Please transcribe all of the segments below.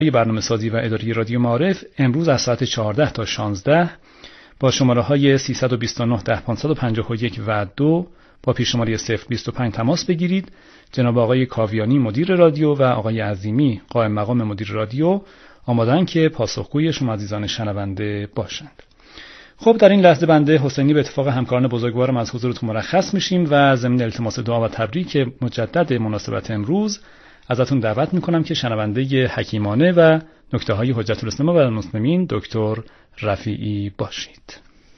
برنامه‌سازی و اداری رادیو معارف امروز از ساعت 14 تا 16 با شماره‌های 329 10551 و 2 با پیش‌شماره 025 تماس بگیرید. جناب آقای کاویانی مدیر رادیو و آقای عظیمی قائم مقام مدیر رادیو آماده‌اند که پاسخگوی شما عزیزان شنونده باشند. خب در این لحظه بنده حسینی به اتفاق همکاران بزرگوارم از حضورتون مرخص میشیم و ضمن التماس دعا و تبریک مجدد مناسبت امروز ازتون دعوت میکنم که شنونده حکیمانه و نکته‌های حجت الاسلام و المسلمین دکتر رفیعی باشید.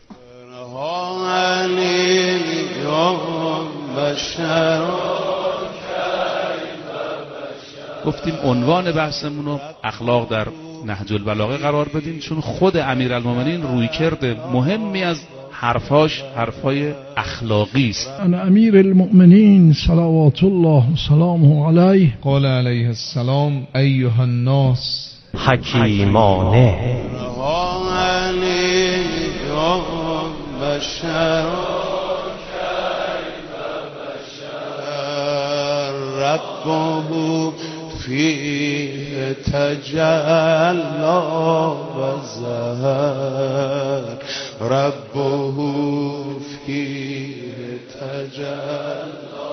گفتیم عنوان بحثمون رو اخلاق در نهج البلاغه قرار بدیم، چون خود امیرالمومنین رویکرد مهمی از حرفاش حرفای اخلاقی است. انا امیر المؤمنین صلوات الله و سلامه علیه قال علیه السلام ایها الناس حکیمانه ربه فيه تجلى وزهر ربه فيه تجلى.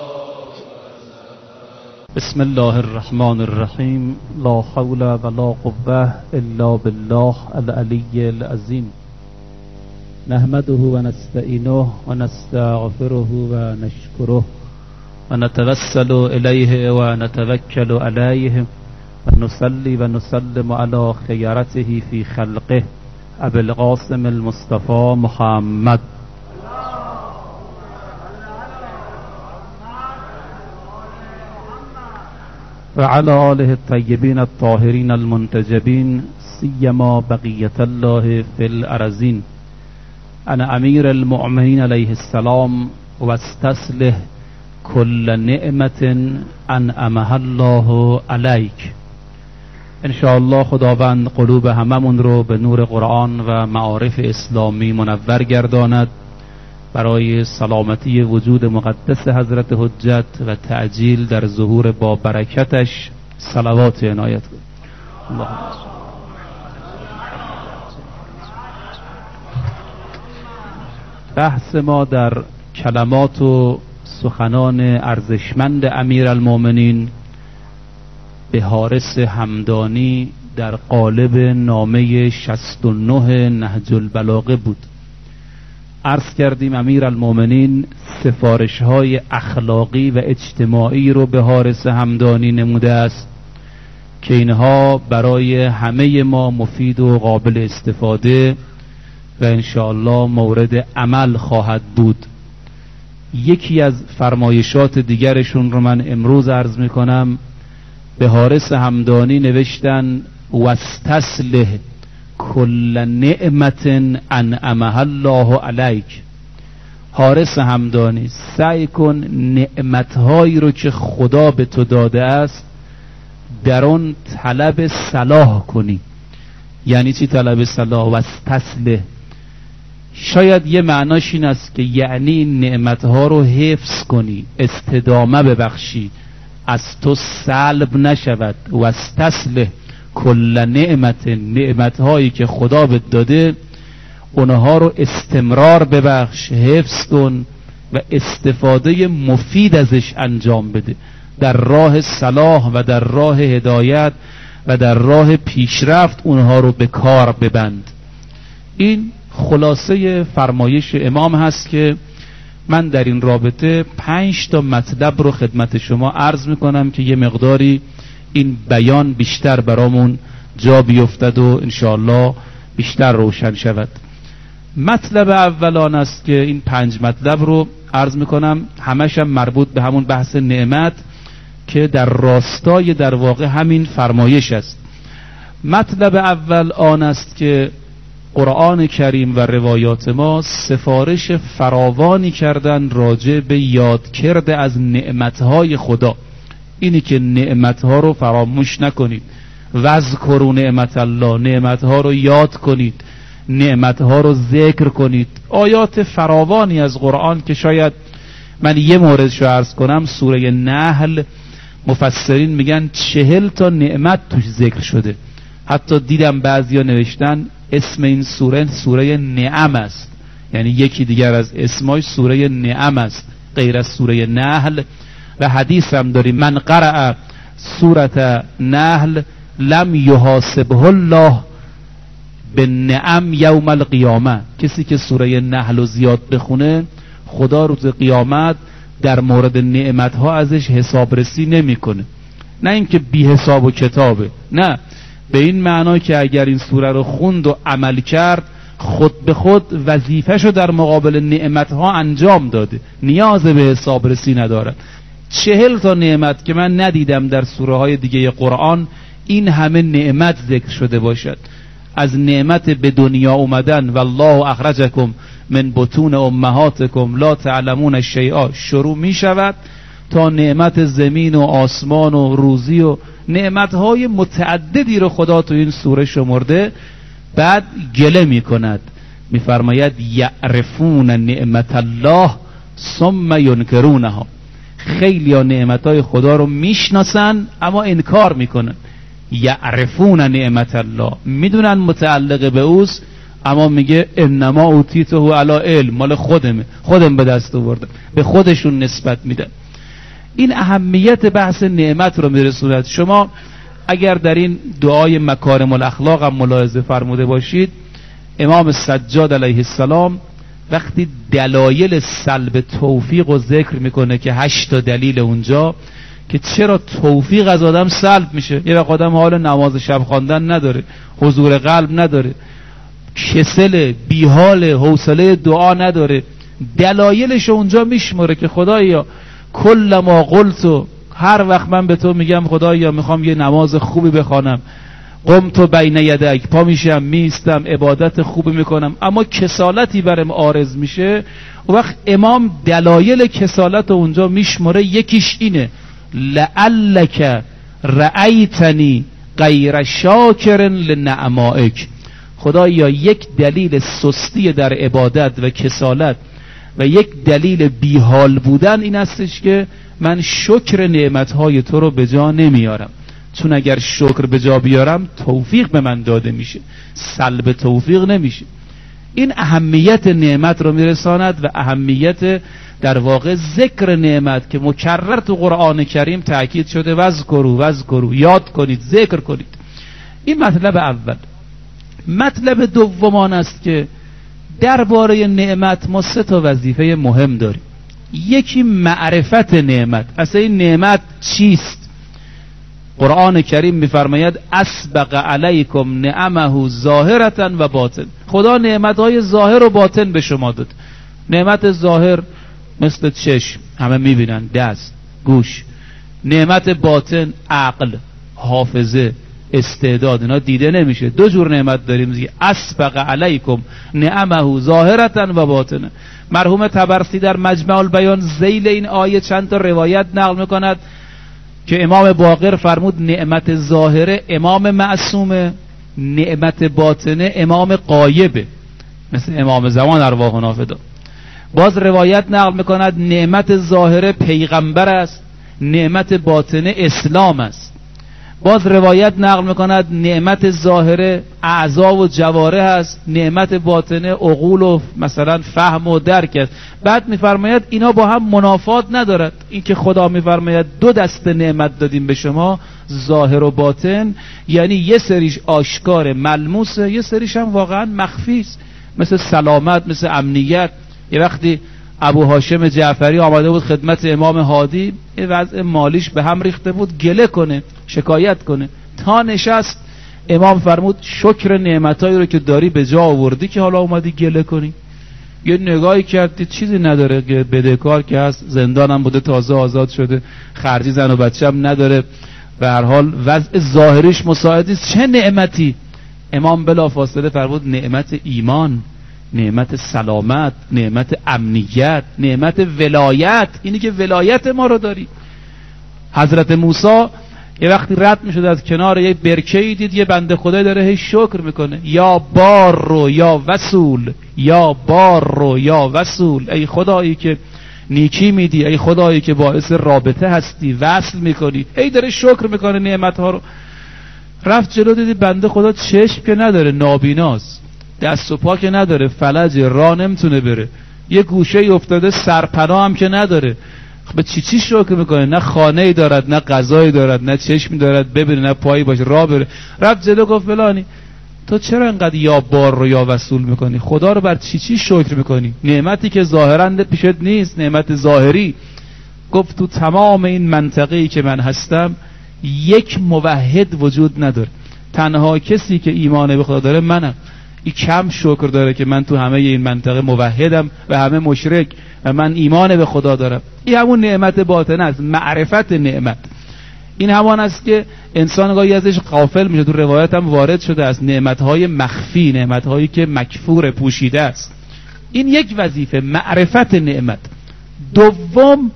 بسم الله الرحمن الرحیم. لا حول ولا قوة الا بالله العلی العظیم. نحمده و نستعینه و نستغفره و نشکره و نتوسل الیه و نتوکل علیه و نصلی و نسلم علی خیرته فی خلقه ابی القاسم المصطفى محمد. و علی آله الطیبین الطاهرین المنتجبین سیما بقیة الله فی الارضین. انا امیر المؤمنین علیه السلام و استصلح کل نعمت انعمها الله علیک. انشاءالله خداوند قلوب هممون رو به نور قرآن و معارف اسلامی منور گرداند، برای سلامتی وجود مقدس حضرت حجت و تعجیل در ظهور با برکتش صلوات عنایت کند. اللهم بحث ما در کلمات و سخنان ارزشمند امیرالمومنین به حارث همدانی در قالب نامه 69 نهج البلاغه بود. عرض کردیم امیرالمومنین سفارش‌های اخلاقی و اجتماعی رو به حارث همدانی نموده است که اینها برای همه ما مفید و قابل استفاده و انشاءالله مورد عمل خواهد بود. یکی از فرمایشات دیگرشون رو من امروز عرض میکنم. به حارث همدانی نوشتن واستسلح کل نعمت انعمها الله علیک. حارث همدانی سعی کن نعمتهایی رو که خدا به تو داده است در اون طلب صلاح کنی. یعنی چی طلب صلاح؟ واستسلح شاید یه معناش این است که یعنی این نعمتها رو حفظ کنی، استدامه ببخشی، از تو سلب نشود. واستسلح کل نعمت، نعمتهایی که خدا بهت داده اونها رو استمرار ببخش، حفظ کن و استفاده مفید ازش انجام بده در راه صلاح و در راه هدایت و در راه پیشرفت. اونها رو به کار ببند. این خلاصه فرمایش امام هست که من در این رابطه 5 تا مطلب رو خدمت شما عرض میکنم که یه مقداری این بیان بیشتر برامون جا بیفتد و انشاءالله بیشتر روشن شود. مطلب اولان است که این 5 مطلب رو عرض میکنم، همش هم مربوط به همون بحث نعمت که در راستای در واقع همین فرمایش است. مطلب اول آن است که قرآن کریم و روایات ما سفارش فراوانی کردن راجع به یاد کرده از نعمتهای خدا. اینی که نعمتها رو فراموش نکنید. واذکروا نعمت الله، نعمتها رو یاد کنید، نعمتها رو ذکر کنید. آیات فراوانی از قرآن که شاید من یه موردشو عرض کنم، سوره نحل مفسرین میگن 40 تا نعمت توش ذکر شده. حتی دیدم بعضیا نوشتن اسم این سوره نعم است، یعنی یکی دیگر از اسماش سوره نعم است غیر از سوره نحل. و حدیث هم داریم من قرأ سوره نحل لم یحاسبه الله بالنعم یوم القیامه، کسی که سوره نحل رو زیاد بخونه خدا روز قیامت در مورد نعمتها ازش حسابرسی نمیکنه. نه اینکه بی حساب و کتابه، نه، به این معنی که اگر این سوره رو خوند و عمل کرد خود به خود وظیفه‌شو در مقابل نعمتها انجام داده، نیاز به حسابرسی نداره. 40 تا نعمت که من ندیدم در سوره های دیگه قرآن این همه نعمت ذکر شده باشد. از نعمت به دنیا اومدن والله اخرجکم من بطون امهاتکم لا تعلمون شیئا شروع می شود تا نعمت زمین و آسمان و روزی و نعمتهای متعددی رو خدا تو این سوره شمرده. بعد گله می کند، می فرماید یعرفون نعمت الله ثم ینکرونها. خیلی ها نعمتهای خدا رو میشناسن اما انکار میکنن. یعرفون نعمت الله، میدونن متعلق به اوست اما میگه انما اوتیته علی علم، مال خودم به دست آوردم، به خودشون نسبت میدن. این اهمیت بحث نعمت رو میرسوند. شما اگر در این دعای مکارم الاخلاق هم ملاحظه فرموده باشید، امام سجاد علیه السلام وقتی دلایل سلب توفیق رو ذکر میکنه که 8 تا دلیل اونجا که چرا توفیق از آدم سلب میشه. یه وقت آدم حال نماز شب خواندن نداره، حضور قلب نداره، کسل، بیحال، حوصله دعا نداره، دلایلش اونجا میشمره که خدایا کل ما قلتو، هر وقت من به تو میگم خدایا میخوام یه نماز خوبی بخوانم، قمت بین یدک، پا میشم میستم عبادت خوبی میکنم، اما کسالتی برم عارض میشه. و وقت امام دلایل کسالت اونجا میشمره، یکیش اینه لعلک رأیتنی غیر شاکر لنعمائک. خدایا یک دلیل سستی در عبادت و کسالت و یک دلیل بیحال بودن این استش که من شکر نعمتهای تو رو به جا نمیارم، چون اگر شکر به جا بیارم توفیق به من داده میشه، سلب توفیق نمیشه. این اهمیت نعمت رو میرساند و اهمیت در واقع ذکر نعمت که مکرر تو قرآن کریم تأکید شده وذکروا، یاد کنید، ذکر کنید. این مطلب اول. مطلب دومان است که درباره نعمت ما 3 تا وظیفه مهم داریم. یکی معرفت نعمت، اصلا این نعمت چیست. قرآن کریم میفرماید اسبق علیکم نعمه ظاهرة و باطن. خدا نعمتهای ظاهر و باطن به شما داد. نعمت ظاهر مثل چشم، همه میبینن، دست، گوش. نعمت باطن عقل، حافظه، استعداد، اینا دیده نمیشه. 2 جور نعمت داریم، اسبق علیکم نعمه ظاهرة و باطن. مرحوم طبرسی در مجمع البیان ذیل این آیه چند تا روایت نقل میکند که امام باقر فرمود نعمت ظاهره امام معصومه، نعمت باطنه امام غایبه، مثل امام زمان ارواحنا فدا. باز روایت نقل میکند نعمت ظاهره پیغمبر است، نعمت باطنه اسلام است. باز روایت نقل میکند نعمت ظاهره اعضا و جوارح است، نعمت باطنه عقول و مثلا فهم و درک است. بعد میفرماید اینا با هم منافات ندارد. این که خدا میفرماید 2 دسته نعمت دادیم به شما، ظاهر و باطن، یعنی یه سریش آشکار ملموسه، یه سریش هم واقعا مخفی است، مثل سلامت، مثل امنیت. یه وقتی ابو هاشم جعفری آمده بود خدمت امام هادی، یه وضع مالیش به هم ریخته بود، گله کنه، شکایت کنه، تا نشست امام فرمود شکر نعمتایی رو که داری به جا آوردی که حالا اومدی گله کنی. یه نگاهی کردی چیزی نداره، که بدهکار که هست، زندانم بوده تازه آزاد شده، خرجی زن و بچه هم نداره، به هر حال وضع ظاهریش مساعد است، چه نعمتی. امام بلافاصله فرمود نعمت ایمان، نعمت سلامت، نعمت امنیت، نعمت ولایت. اینی که ولایت ما رو داری. حضرت موسی یه وقتی رد میشد از کنار یه برکه‌ای، دید یه بنده خدای داره هی شکر میکنه، یا بار رو یا وصول، یا بار رو یا وصول. ای خدایی که نیکی میدی، ای خدایی که باعث رابطه هستی، وصل میکنی. ای داره شکر میکنه نعمت ها رو. رفت جلو، دیدی بنده خدا چشم که نداره، نابیناست، دست و پا که نداره، فلج، راه نمیتونه بره، یه گوشه ای افتاده، سرپناه هم که نداره. به چی شکر میکنه؟ نه خانه ای دارد، نه غذایی دارد، نه چشمی دارد ببینه، نه پایی باشه راه بره. رفت جلو گفت فلانی تو چرا انقدر یا بار رو یا وصول میکنی؟ خدا رو بر چی شکر میکنی؟ نعمتی که ظاهرا پیشت نیست، نعمت ظاهری. گفت تو تمام این منطقه‌ای که من هستم یک موحد وجود نداره، تنها کسی که ایمان به خدا داره منم. این کم شکر داره که من تو همه این منطقه موحدم و همه مشرک و من ایمان به خدا دارم. این همون نعمت باطنه است، معرفت نعمت. این همان است که انسان گاهی ازش غافل میشه. تو روایت هم وارد شده است، نعمتهای مخفی، نعمتهایی که مکفور، پوشیده است. این یک وظیفه، معرفت نعمت. دوم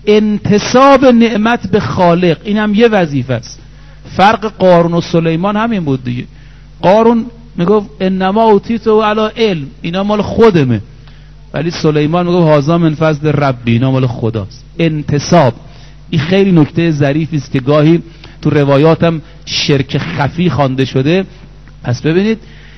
انتساب نعمت به خالق، این هم یه وظیفه است. فرق قارون و سلیمان همین بود دیگه. قارون میگفت انما اوتیتو علی علم، اینا مال خودمه، ولی سلیمان میگفت هذا من فضل ربی، اینا مال خداست. انتساب، این خیلی نکته ظریفی است که گاهی تو روایاتم شرک خفی خوانده شده. پس ببینید،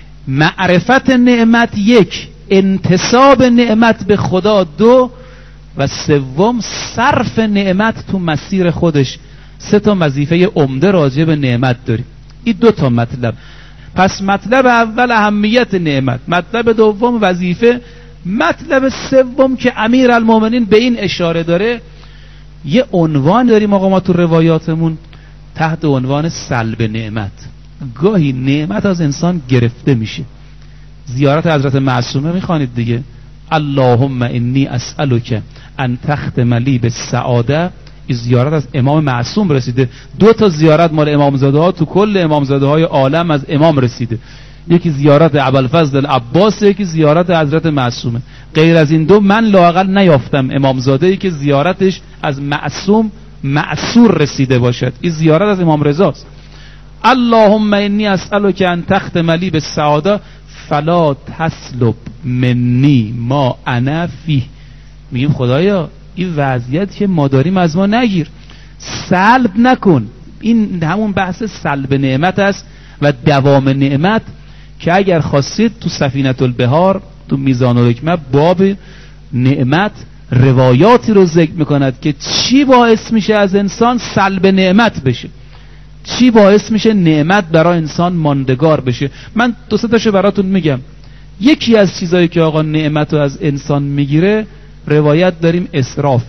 معرفت نعمت یک، انتساب نعمت به خدا دو، و سوم صرف نعمت تو مسیر خودش. سه تا وظیفه عمده راجع به نعمت داریم. این دو تا مطلب. پس مطلب اول اهمیت نعمت، مطلب دوم وظیفه، مطلب سوم که امیرالمومنین به این اشاره داره، یه عنوان داریم آقا ما تو روایاتمون تحت عنوان سلب نعمت. گاهی نعمت از انسان گرفته میشه. زیارت حضرت معصومه میخوانید دیگه، اللهم انی اسألک ان تختم لی بالسعاده. این زیارت از امام معصوم رسیده. دو تا زیارت مال امامزاده ها تو کل امامزاده های عالم از امام رسیده، یکی زیارت ابوالفضل العباس، یکی زیارت حضرت معصومه. غیر از این دو من لااقل نیافتم امامزاده ای که زیارتش از معصوم معصور رسیده باشد. این زیارت از امام رضاست. اللهم انی اسألک ان تختم لی بالسعاده فلا تسلب منی ما انا فیه. میگیم خدایا این وضعیت که ما داریم از ما نگیر، سلب نکن. این همون بحث سلب نعمت است و دوام نعمت که اگر خواستید تو سفینة البحار، تو میزان الحکمه، باب نعمت روایاتی رو ذکر میکند که چی باعث میشه از انسان سلب نعمت بشه، چی باعث میشه نعمت برای انسان ماندگار بشه. من دو سه تاشو براتون میگم. یکی از چیزایی که آقا نعمت رو از انسان میگیره، روایت داریم اسراف.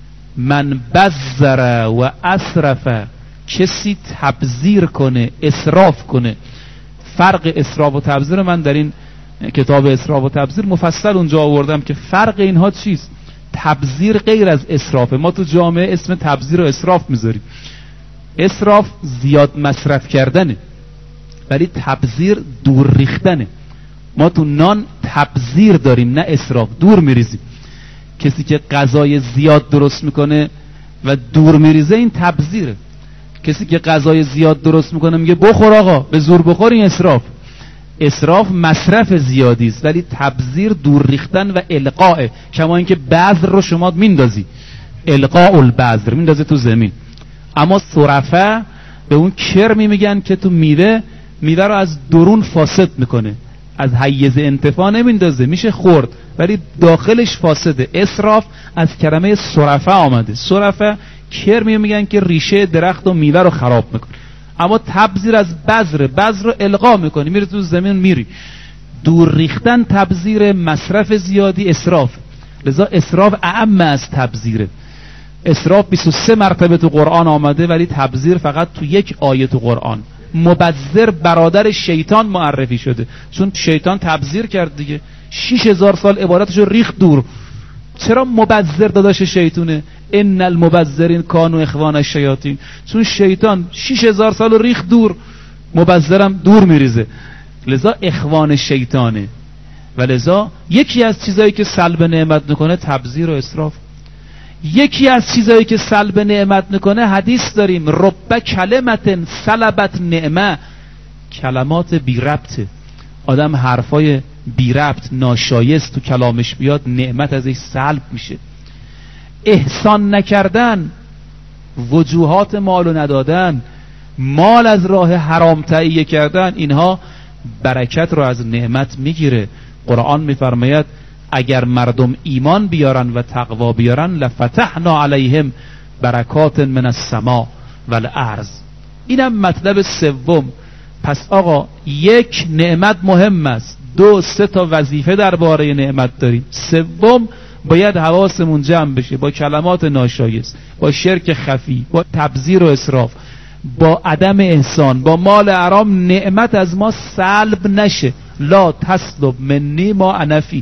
من بذر و اسرف، کسی تبذیر کنه، اسراف کنه. فرق اسراف و تبذیر من در این کتاب اسراف و تبذیر مفصل اونجا آوردم که فرق اینها چیست. تبذیر غیر از اسراف. ما تو جامعه اسم تبذیر رو اسراف میذاریم. اسراف زیاد مصرف کردنه، ولی تبذیر دور ریختنه. ما تو نان تبذیر داریم، نه اسراف، دور میریزیم. کسی که غذای زیاد درست میکنه و دور میریزه، این تبذیره. کسی که غذای زیاد درست میکنه میگه بخور آقا، به زور بخور، این اسراف. اسراف مصرف زیادی است، ولی تبذیر دور ریختن و القاء. کما اینکه بذر رو شما میندازی، القاء البذر، میندازه تو زمین. اما صرفه به اون کرمی میگن که تو میوه رو از درون فاسد میکنه، از حیز انتفاع نمیندازه، میشه خورد ولی داخلش فاسده. اسراف از کلمه صرفه آمده. صرفه کرمی میگن که ریشه درخت و میوه رو خراب میکنه. اما تبذیر از بذر رو القا میکنی، میره تو زمین میری. دور ریختن تبذیر، مصرف زیادی اسراف. لذا اسراف اعم از تبذیره. اسراف 23 مرتبه تو قرآن آمده، ولی تبذیر فقط تو یک آیه تو قرآن. مبذر برادر شیطان معرفی شده، چون شیطان تبذیر کرد دیگه، 6000 سال عبادتشو ریخت دور. چرا مبذر داداش شیطونه؟ ان المبذرین کانوا اخوان الشیاطین. چون شیطان 6000 سال ریخت دور، مبذرم دور میریزه، لذا اخوان شیطانه. و لذا یکی از چیزایی که سلب نعمت میکنه تبذیر و اسراف. یکی از چیزایی که سلب نعمت میکنه، حدیث داریم، رب کلمت سلبت نعمه. کلمات بی ربطه، آدم حرفای بی ربط ناشایست تو کلامش بیاد، نعمت ازش سلب میشه. احسان نکردن، وجوهات مالو ندادن، مال از راه حرام تهیه کردن، اینها برکت رو از نعمت میگیره. قرآن میفرماید اگر مردم ایمان بیارن و تقوا بیارن لفتحنا علیهم برکات من السماء والارض. اینم مطلب سوم. پس آقا یک نعمت مهم است، دو سه تا وظیفه درباره نعمت داریم. سوم باید حواسمون جمع بشه با کلمات ناشایست، با شرک خفی، با تبذیر و اسراف، با عدم احسان، با مال حرام نعمت از ما سلب نشه. لا تسلب منی ما انا فی.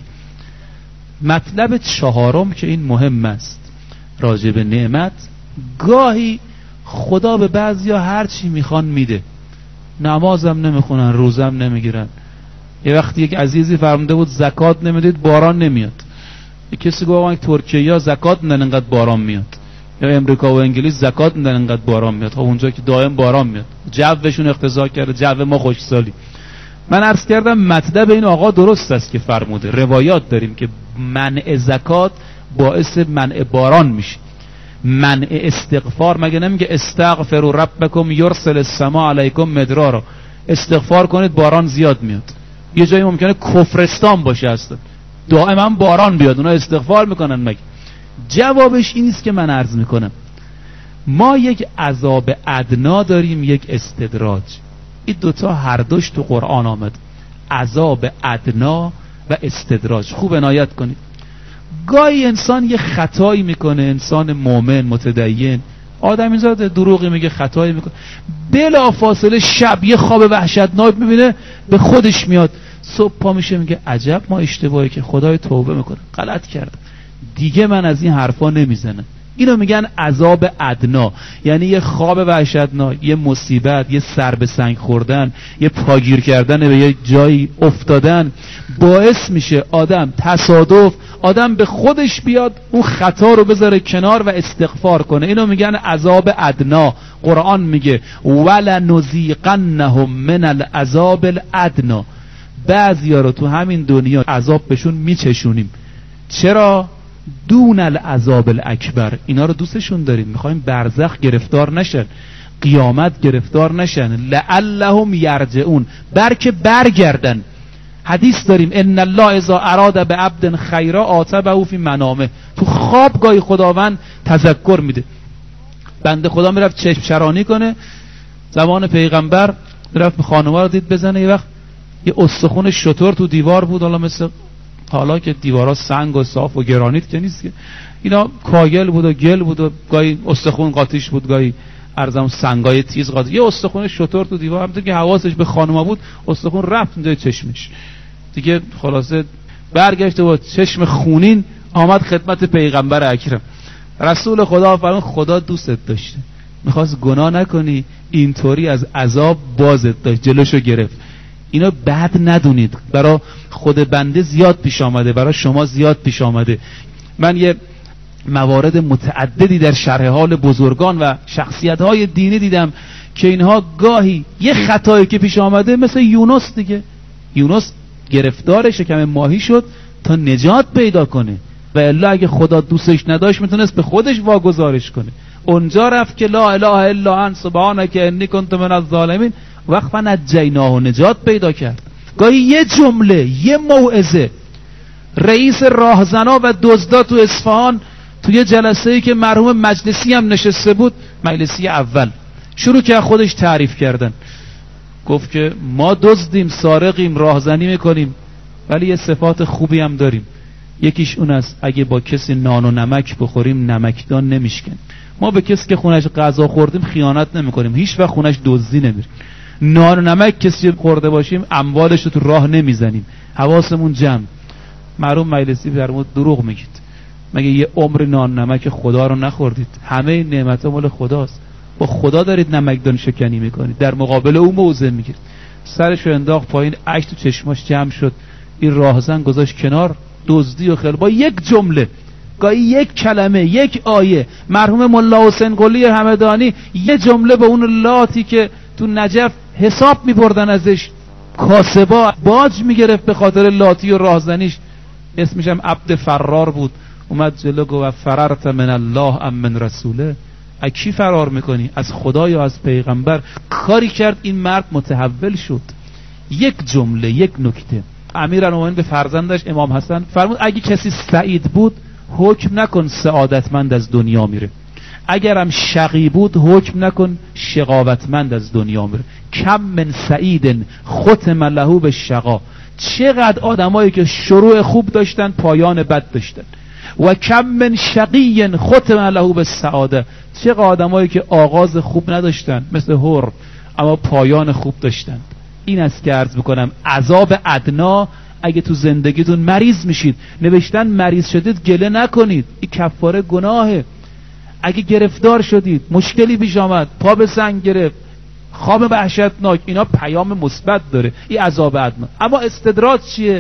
مطلب چهارم که این مهم است راجع به نعمت، گاهی خدا به بعضیا هر چی میخوان میده، نمازم نمیخونن، روزم نمیگیرن. یه وقتی یک عزیزی فرموده بود زکات نمیدید باران نمیاد. یک کسی گفت ترکیه ها زکات میدن انقدر باران میاد، یا امریکا و انگلیس زکات میدن انقدر باران میاد. خب اونجا که دائم باران میاد، جوشون اقتضا کرده، جو ما خوشسالی. من عرض کردم مطلب این آقا درست است که فرموده. روایات داریم که منع زکات باعث منع باران میشه. منع استغفار، مگه نمیگه استغفروا ربکم یرسل السماء علیکم مدرارا، استغفار کنید باران زیاد میاد. یه جایی ممکنه کفرستان باشه اصلا دائما باران بیاد، اونا استغفار میکنن مگه؟ جوابش این است که من عرض میکنم ما یک عذاب ادنا داریم، یک استدراج. این دوتا هر دوش تو قرآن آمد، عذاب ادنا و استدراج. خوب عنایت کنید. گاهی انسان یه خطایی میکنه، انسان مؤمن متدین آدمی زاده دروغی میگه، خطایی میکنه، بلا فاصله شب یه خواب وحشتناک میبینه، به خودش میاد، صبح پا میشه میگه عجب ما اشتباهی که خدای توبه میکنه، غلط کردم، دیگه من از این حرفا نمیزنم. اینو میگن عذاب ادنا، یعنی یه خواب وحشتناک، یه مصیبت، یه سر به سنگ خوردن، یه پاگیر کردن به یه جایی افتادن باعث میشه آدم تصادف آدم به خودش بیاد اون خطا رو بذاره کنار و استغفار کنه. اینو میگن عذاب ادنا. قرآن میگه ولنذیقنهم من العذاب الادنا. بعضیا رو تو همین دنیا عذاب بهشون میچشونیم. چرا؟ دون العذاب الاکبر. اینا رو دوستشون داریم، میخوایم برزخ گرفتار نشن، قیامت گرفتار نشن، لعلهم یرجعون، برکه برگردن. حدیث داریم ان الله اذا اراد بعبد خیرا عاتبه فی منامه. تو خواب گاهی خداوند تذکر میده. بنده خدا میرفت چشم چرانی کنه، زمان پیغمبر میرفت به خانوار رو دید بزنه، یه وقت یه استخون شتر تو دیوار بود، حالا مثل حالا که دیوارا سنگ و صاف و گرانیت که نیست که، اینا کاگل بود و گل بود و گاهی استخون قاطیش بود، گاهی ارزم سنگای تیز قاطی. یه استخون شتر تو دیوار، همونطور که حواسش به خانوما بود استخون رفت اونجای چشمش دیگه، خلاصه برگشته و چشم خونین آمد خدمت پیغمبر اکرم. رسول خدا فرمود خدا دوستت داشته، میخواست گناه نکنی، اینطوری از عذاب بازت داشت، جلوشو گرفت. اینو بد ندونید، برای خود بنده زیاد پیش آمده، برای شما زیاد پیش آمده. من یه موارد متعددی در شرح حال بزرگان و شخصیت‌های دینی دیدم که اینها گاهی یه خطایی که پیش آمده، مثل یونس دیگه، یونس گرفتار شکم ماهی شد تا نجات پیدا کنه، و الا اگه خدا دوستش نداشت میتونست به خودش واگذارش کنه. اونجا رفت که لا اله الا انت سبحانک انی کنت من الظالمین، وقفا نجیناه، نجات پیدا کرد. گاهی یه جمله، یه موعظه. رئیس راهزنا و دزدا تو اصفهان توی جلسه‌ای که مرحوم مجلسی هم نشسته بود، مجلسی اول، شروع که خودش تعریف کردن. گفت که ما دزدیم، سارقیم، راهزنی میکنیم، ولی یه صفات خوبی هم داریم. یکیش اون است اگه با کسی نان و نمک بخوریم نمکدان نمیشکنیم. ما به کسی که خونش غذا خوردیم خیانت نمیکنیم، هیچ وقت خونش دزدی نمیریم. نان و نمک کسی خورده باشیم اموالش رو تو راه نمیزنیم. حواسمون جمع. مرحوم مجلسی فرمود دروغ میگید، مگه یه عمر نان نمک خدا رو نخوردید؟ همه نعمت‌ها مال خداست، با خدا دارید نمکدان شکنی میکنید، در مقابل او موضع میگیرید. سرش رو انداخت پایین، اشک تو چشماش جمع شد، این راهزن گذاشت کنار دزدی و خیر، با یک جمله، گاهی یک کلمه، یک آیه. مرحوم ملا حسین قلی همدانی یه جمله به اون لاتی که تو نجف حساب میبردن ازش، کاسبا باج میگرفت به خاطر لاتی و راهزنیش، اسمش هم عبد فرار بود، اومد جلو گفت فررت من الله ام من رسوله. از کی فرار میکنی؟ از خدا یا از پیغمبر؟ کاری کرد این مرد متحول شد. یک جمله، یک نکته. امیرالمومنین به فرزندش امام حسن فرمود اگه کسی سعید بود حکم نکن سعادتمند از دنیا میره، اگرم شقی بود حکم نکن شقاوتمند از دنیا میره. کم من سعید ختم له بالشقا، چقدر آدمایی که شروع خوب داشتن پایان بد داشتن. و کم من شقی ختم له بالسعاده، چقدر آدمایی که آغاز خوب نداشتن مثل هور اما پایان خوب داشتن. این است که عرض بکنم عذاب ادنا. اگه تو زندگیتون مریض میشید، نوشتن مریض شدید گله نکنید، این کفاره گناهه. اگه گرفتار شدید، مشکلی پیش آمد، پا به سنگ گرفت، خواب وحشتناک، اینا پیام مثبت داره، این عذاب ادنا. اما استدراج چیه؟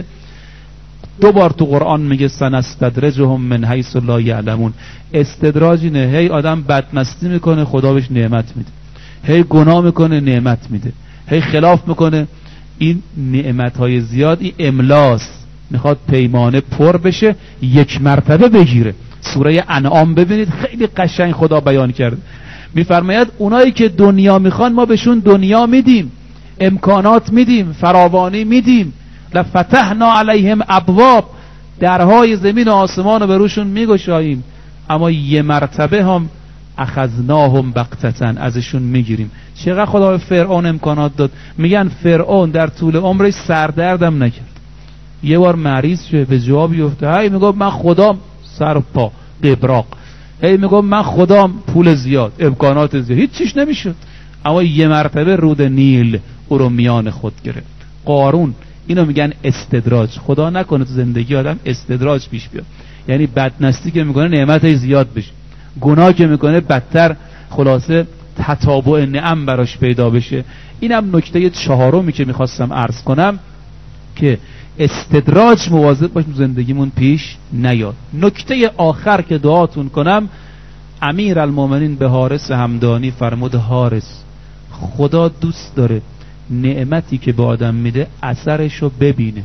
2 بار تو قرآن میگه سنستدرجهم من حیث لا یعلمون. استدراج اینه هی آدم بدمستی میکنه خدا بهش نعمت میده، هی گناه میکنه نعمت میده، هی خلاف میکنه. این نعمتهای زیاد این املاست، میخواد پیمانه پر بشه یک مرتبه بگیره. سوره انعام ببینید خیلی قشنگ خدا بیان کرده، میفرماید اونایی که دنیا میخوان ما بهشون دنیا میدیم، امکانات میدیم، فراوانی میدیم. لفتحنا علیهم ابواب، درهای زمین و آسمان رو به روشون میگشاییم. اما یه مرتبه هم اخذناهم بغتة، ازشون میگیریم. چقدر خدا به فرعون امکانات داد. میگن فرعون در طول عمرش سردردم نکرد، یه بار مریض شد به جواب بیفته، هی میگفت من خدام سر و پا قبراق، هی میگفت من خدام پول زیاد، امکانات زیاد، هیچ چیش نمیشد. اما یه مرتبه رود نیل او رو میان خود گرفت. قارون. اینو میگن استدراج. خدا نکنه تو زندگی آدم استدراج پیش بیاد، یعنی بدنستی که میکنه نعمتش زیاد بشه، گناه که میکنه بدتر، خلاصه تتابع نعم براش پیدا بشه. اینم نکته 4می که میخواستم عرض کنم که استدراج مواظب باشیم زندگیمون پیش نیاد. نکته آخر که دعاتون کنم، امیرالمومنین به حارث همدانی فرمود حارث خدا دوست داره نعمتی که به آدم میده اثرشو ببینه،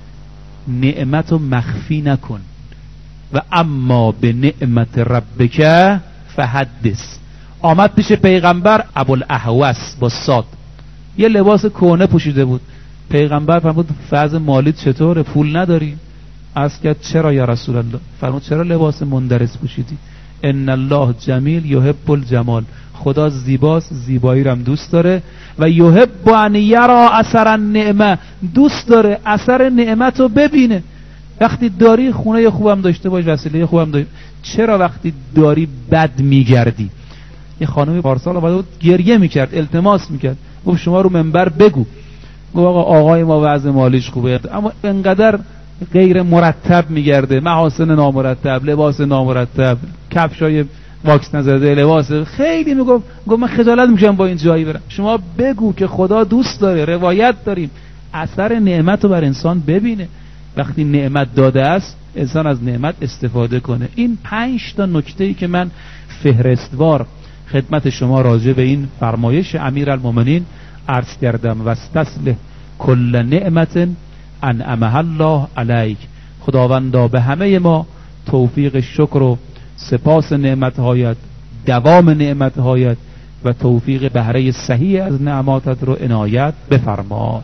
نعمتو مخفی نکن. و اما به نعمت ربک فحدث. آمد پیش پیغمبر ابوالاهوس با صاد، یه لباس کهنه پوشیده بود. پیغمبر فرمود وضع مالیت چطوره؟ پول نداری؟ عرض کرد چرا یا رسول الله؟ فرمود چرا لباس مندرس پوشیدی؟ ان الله جمیل یحب الجمال، خدا زیباست، زیبایی رو هم دوست داره. و یحب ان یرا اثر النعمه، دوست داره اثر نعمت رو ببینه. وقتی داری خونه خوبم داشته باش، وسیله خوبم داشته، چرا وقتی داری بد میگردی؟ یه خانمی پارسال اومده بود گریه میکرد، التماس میکرد، گفت شما رو منبر بگو. گفت آقای ما وضع مالیش خوبه اما انقدر غیر مرتب میگرده، محاسن نامرتب، لباس نامرتب، کفشای واکس نزده، لباس خیلی میگفت من خجالت میکشم با این جایی برم. شما بگو که خدا دوست داره، روایت داریم اثر نعمت رو بر انسان ببینه. وقتی نعمت داده است انسان از نعمت استفاده کنه. این 5 تا نکته‌ای که من فهرستوار خدمت شما راجع به این فرمایش امیرالمومنین عرض کردم. و استسلح کل نعمت انعمها الله علیک. خداوندا به همه ما توفیق شکر و سپاس نعمت‌هایت، دوام نعمت‌هایت و توفیق بهره صحیح از نعماتت رو عنایت بفرما.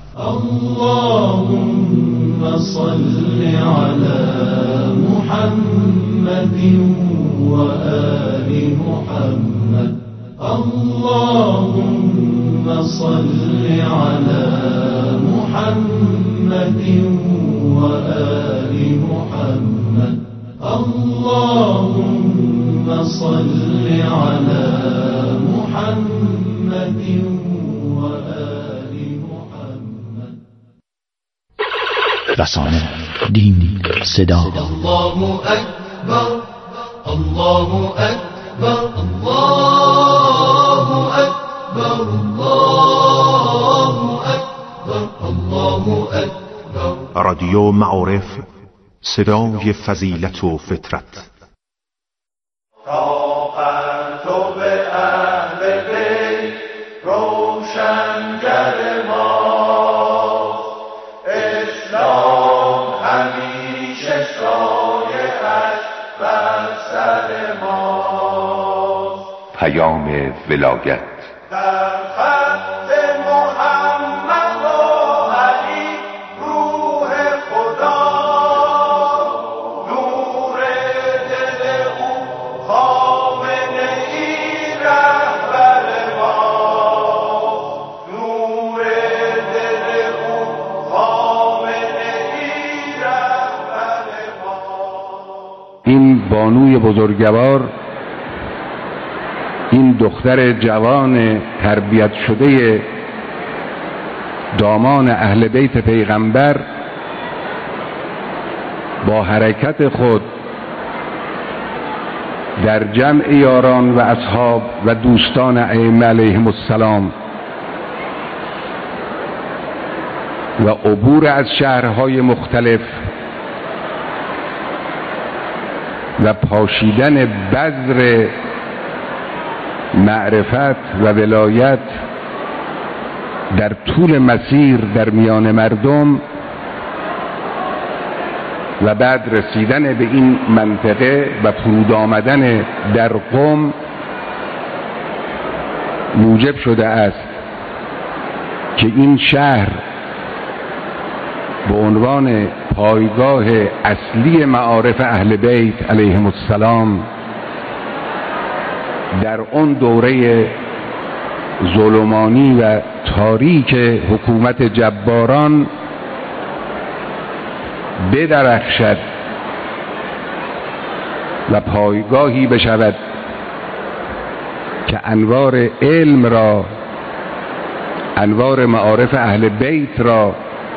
اللهم صل علی محمد و آل محمد. اللهم صل علی محمد و آل محمد. اللهم صل علی محمد و آل محمد. رسانه، دین، صدا. الله اکبر، الله اکبر، الله اکبر، الله اکبر، الله اکبر. رادیو معارف، صدای فضیلت و فطرت. راحت و به اهل بیت روشنگر ما، اسلام همیشه سایه‌اش بر سر ما. پیام ولایت. در خط محمد و علی روح خدا، نور دل او خامنه ای رهبر ما، نور دل او خامنه ای رهبر ما. این بانوی بزرگوار، این دختر جوان تربیت شده دامان اهل بیت پیغمبر، با حرکت خود در جمع یاران و اصحاب و دوستان ائمه علیهم السلام و عبور از شهرهای مختلف و پاشیدن بذر معرفت و ولایت در طول مسیر در میان مردم و بعد رسیدن به این منطقه و فرود آمدن در قم موجب شده است که این شهر به عنوان پایگاه اصلی معارف اهل بیت علیهم السلام در اون دوره ظلمانی و تاریک حکومت جباران بدرخشد و پایگاهی بشود که انوار علم را، انوار معارف اهل بیت را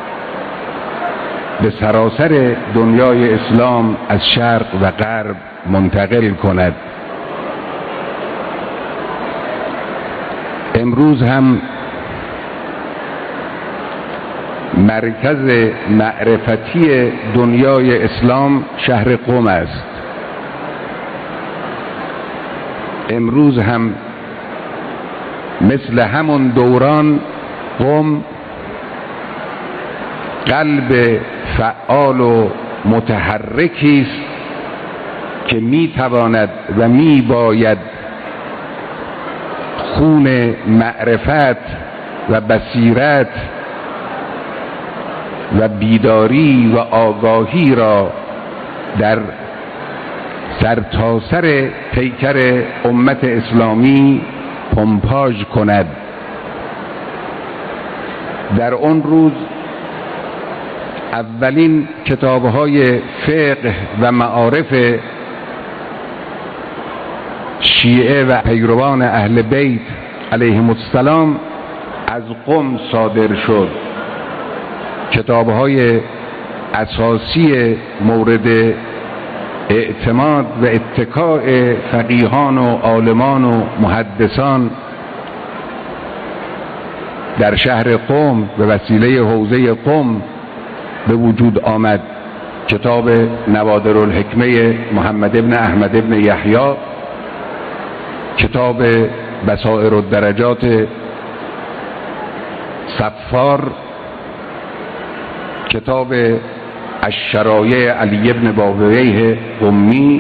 به سراسر دنیای اسلام از شرق و غرب منتقل کند. امروز هم مرکز معرفتی دنیای اسلام شهر قم است. امروز هم مثل همون دوران قم قلب فعال و متحرکی است که میتواند و میباید خون معرفت و بصیرت و بیداری و آگاهی را در سرتاسر پیکر امت اسلامی پمپاژ کند. در آن روز اولین کتاب‌های فقه و معارف شیعه و پیروان اهل بیت علیهم السلام از قم صادر شد. کتاب‌های اساسی مورد اعتماد و اتکاء فقیهان و عالمان و محدثان در شهر قم به وسیله حوزه قم به وجود آمد. کتاب نوادر الحکمه محمد ابن احمد ابن یحیی، کتاب بصائر الدرجات صفار، کتاب الشرایع علی ابن بابویه قمی،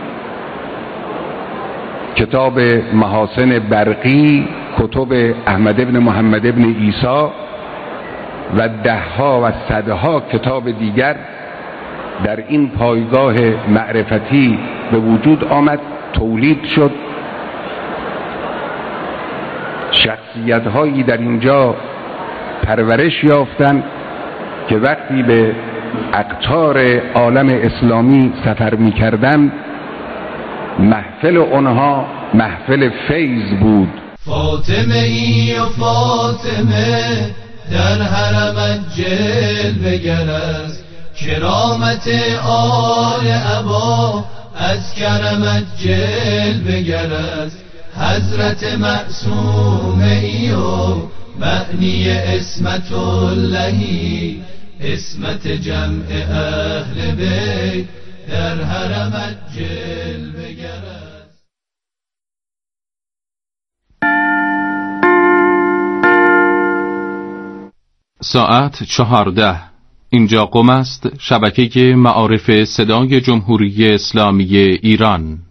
کتاب محاسن برقی، کتب احمد ابن محمد ابن عیسی و دهها و صدها کتاب دیگر در این پایگاه معرفتی به وجود آمد، تولید شد. شخصیت هایی در اینجا پرورش یافتند که وقتی به اقطار عالم اسلامی سفر می کردند محفل آنها محفل فیض بود. فاطمه ای و فاطمه در حرمت جلوه گر است، کرامت آل عبا از کرمت جلوه گر است. حضرت معصومه ای و معنی اسمت اللهی، اسمت جمع اهل بیت در حرمت جلوه گر است. ساعت 14. اینجا قم است، شبکه معارف صدای جمهوری اسلامی ایران.